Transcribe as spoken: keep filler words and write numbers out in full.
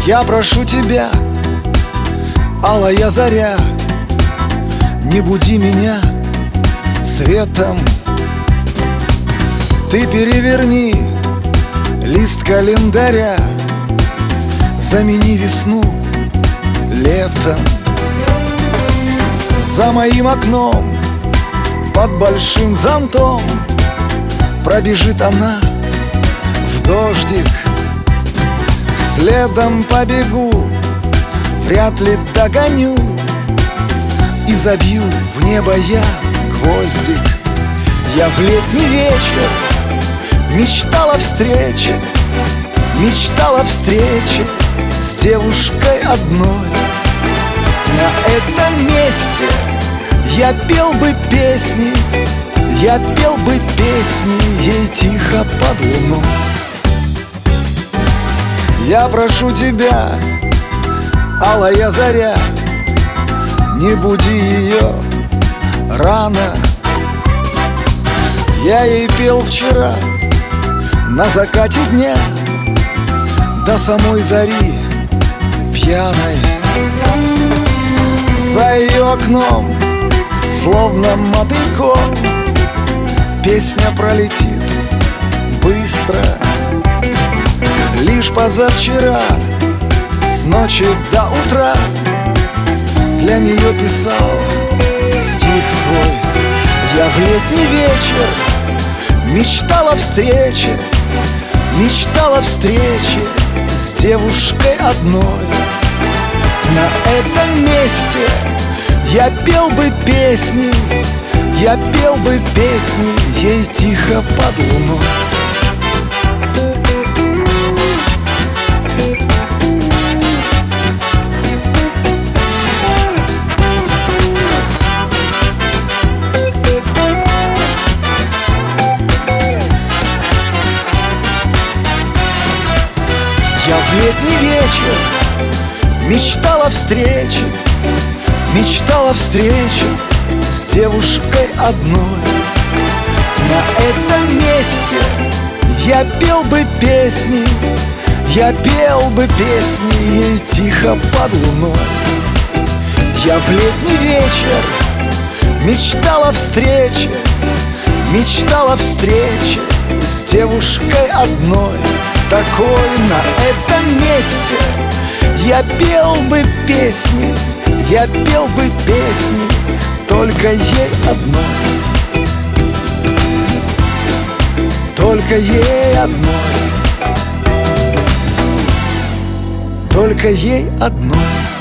Я прошу тебя, алая заря, не буди меня светом. Ты переверни лист календаря, замени весну летом. За моим окном под большим зонтом пробежит она в дождик. Следом побегу, вряд ли догоню, и забью в небо я гвоздик. Я в летний вечер мечтала о встрече, мечтала о встрече с девушкой одной. На этом месте я пел бы песни, я пел бы песни ей тихо под луной. Я прошу тебя, алая заря, не буди ее рано. Я ей пел вчера на закате дня до самой зари пьяной. За ее окном, словно мотыльком, песня пролетит быстро. Лишь позавчера, с ночи до утра, для нее писал стих свой. Я в летний вечер мечтала о встрече, мечтала о встрече с девушкой одной. На этом месте я пел бы песни, я пел бы песни ей тихо под луной. Я в летний вечер мечтала о встрече, мечтала о встрече с девушкой одной. На этом месте я пел бы песни, я пел бы песни ей тихо под луной. Я в летний вечер мечтала о встрече, мечтала о встрече с девушкой одной. Такой на этом месте я пел бы песни, я пел бы песни только ей одной, только ей одной, только ей одной.